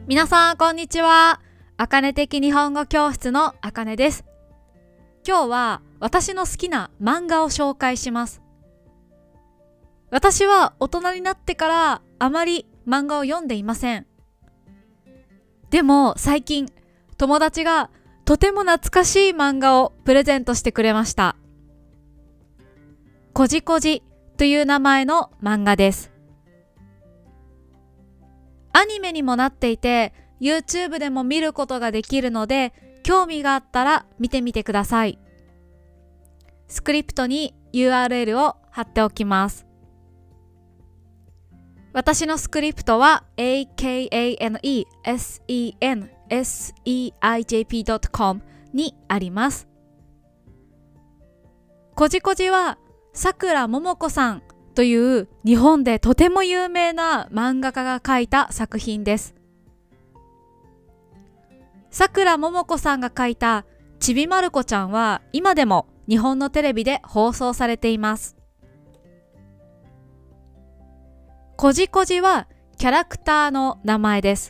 皆さんこんにちは。あかね的日本語教室のあかねです。今日は私の好きな漫画を紹介します。私は大人になってからあまり漫画を読んでいません。でも最近友達がとても懐かしい漫画をプレゼントしてくれました。こじこじという名前の漫画です。アニメにもなっていて YouTube でも見ることができるので、興味があったら見てみてください。スクリプトに URL を貼っておきます。私のスクリプトは akanesenseijp.com にあります。こじこじはさくらももこさんという日本でとても有名な漫画家が描いた作品です。さくらももこさんが描いたちびまる子ちゃんは今でも日本のテレビで放送されています。こじこじはキャラクターの名前です。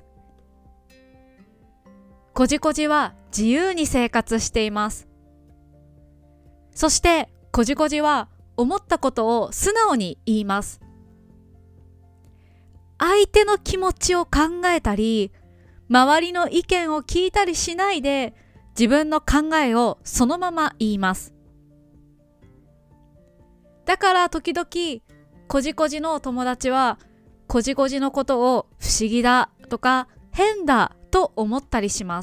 こじこじは自由に生活しています。そしてこじこじは思ったことを素直に言います。相手の気持ちを考えたり、周りの意見を聞いたりしないで、自分の考えをそのまま言います。だから時々、こじこじの友達は、こじこじのことを不思議だとか変だと思ったりします。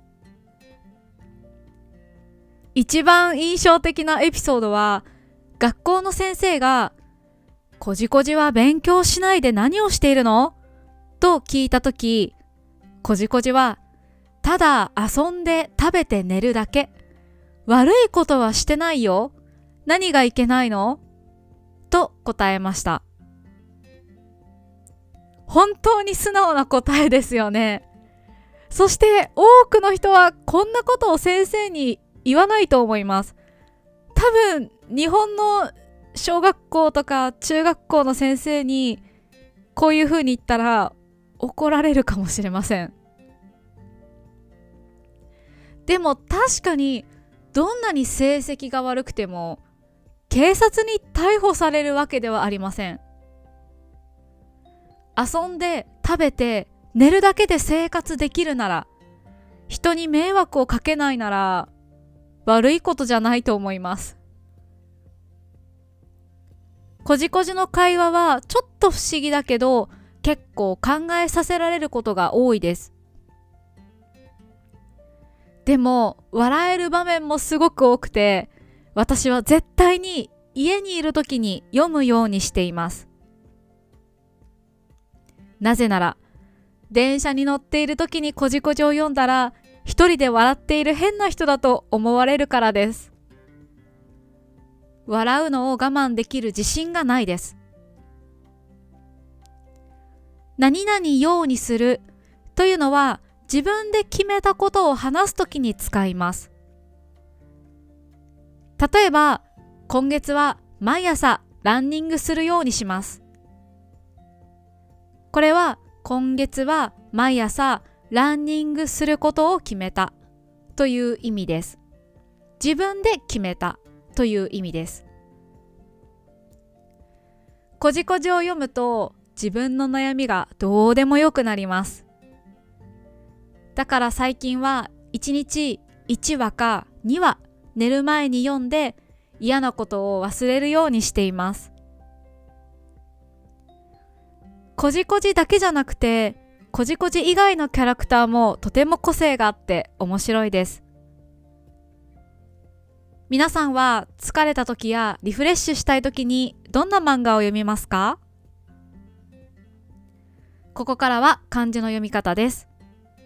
一番印象的なエピソードは、学校の先生が、こじこじは勉強しないで何をしているの？と聞いたとき、こじこじは、ただ遊んで食べて寝るだけ。悪いことはしてないよ。何がいけないの？と答えました。本当に素直な答えですよね。そして多くの人はこんなことを先生に言わないと思います。多分日本の小学校とか中学校の先生にこういう風に言ったら怒られるかもしれません。でも確かにどんなに成績が悪くても警察に逮捕されるわけではありません。遊んで食べて寝るだけで生活できるなら、人に迷惑をかけないなら悪いことじゃないと思います。こじこじの会話はちょっと不思議だけど、結構考えさせられることが多いです。でも笑える場面もすごく多くて、私は絶対に家にいる時に読むようにしています。なぜなら、電車に乗っている時にこじこじを読んだら、一人で笑っている変な人だと思われるからです。笑うのを我慢できる自信がないです。何々ようにするというのは自分で決めたことを話すときに使います。例えば、今月は毎朝ランニングするようにします。これは今月は毎朝ランニングすることを決めたという意味です。自分で決めたという意味です。こじこじを読むと自分の悩みがどうでもよくなります。だから最近は1日1話か2話寝る前に読んで嫌なことを忘れるようにしています。こじこじだけじゃなくて、こじこじ以外のキャラクターもとても個性があって面白いです。皆さんは疲れた時やリフレッシュしたい時にどんな漫画を読みますか？ここからは漢字の読み方です。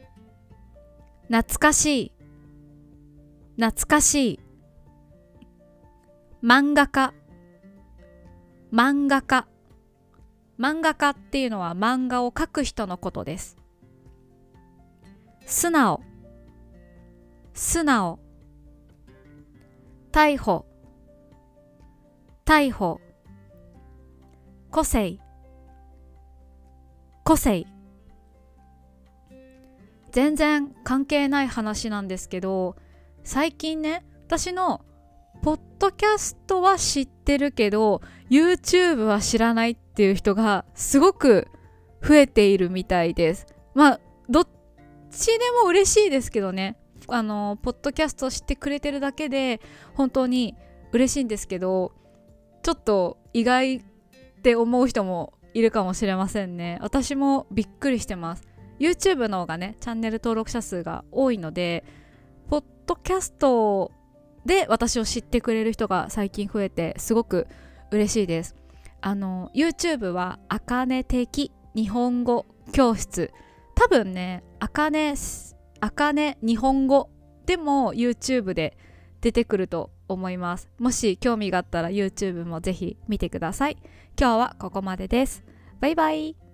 懐かしい、懐かしい。漫画家、漫画家。漫画家っていうのは漫画を描く人のことです。素直、素直。逮捕、逮捕。個性、個性。 全然関係ない話なんですけど、最近ね、私のポッドキャストは知ってるけど YouTube は知らないっていう人がすごく増えているみたいです。まあどっちでも嬉しいですけどね、ポッドキャストを知ってくれてるだけで本当に嬉しいんですけど、ちょっと意外って思う人もいるかもしれませんね。私もびっくりしてます。 YouTube の方がねチャンネル登録者数が多いので、ポッドキャストで私を知ってくれる人が最近増えてすごく嬉しいです。YouTube はあかね的日本語教室、多分ねあかね日本語でも YouTube で出てくると思います。もし興味があったら YouTube もぜひ見てください。今日はここまでです。バイバイ。